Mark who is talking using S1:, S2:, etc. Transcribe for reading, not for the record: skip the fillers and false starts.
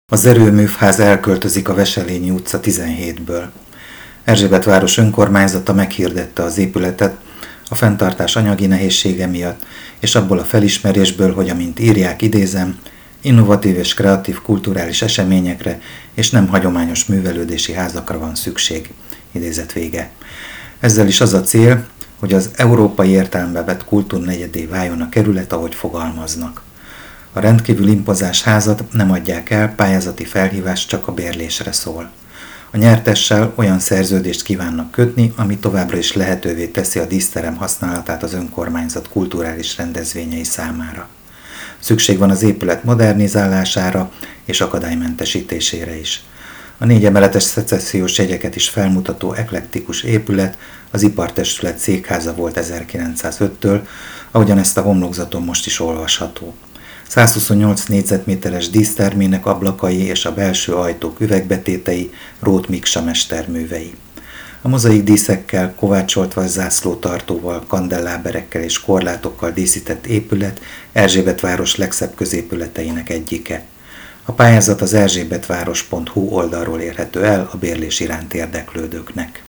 S1: Az erőművház elköltözik a Veselényi utca 17-ből. Erzsébetváros önkormányzata meghirdette az épületet a fenntartás anyagi nehézsége miatt, és abból a felismerésből, hogy amint írják, idézem, innovatív és kreatív kulturális eseményekre és nem hagyományos művelődési házakra van szükség. Idézet vége. Ezzel is az a cél, hogy az európai értelembe vett kultúrnegyedé váljon a kerület, ahogy fogalmaznak. A rendkívül impozás házat nem adják el, pályázati felhívás csak a bérlésre szól. A nyertessel olyan szerződést kívánnak kötni, ami továbbra is lehetővé teszi a díszterem használatát az önkormányzat kulturális rendezvényei számára. Szükség van az épület modernizálására és akadálymentesítésére is. A 4 emeletes szecessziós jegyeket is felmutató eklektikus épület az ipartestület székháza volt 1905-től, ahogyan ezt a homlokzaton most is olvasható. 128 négyzetméteres dísztermének ablakai és a belső ajtók üvegbetétei Róth Miksa mesterművei. A mozaik díszekkel, kovácsolt zászlótartóval, kandelláberekkel és korlátokkal díszített épület Erzsébetváros legszebb középületeinek egyike. A pályázat az erzsébetváros.hu oldalról érhető el a bérlés iránt érdeklődőknek.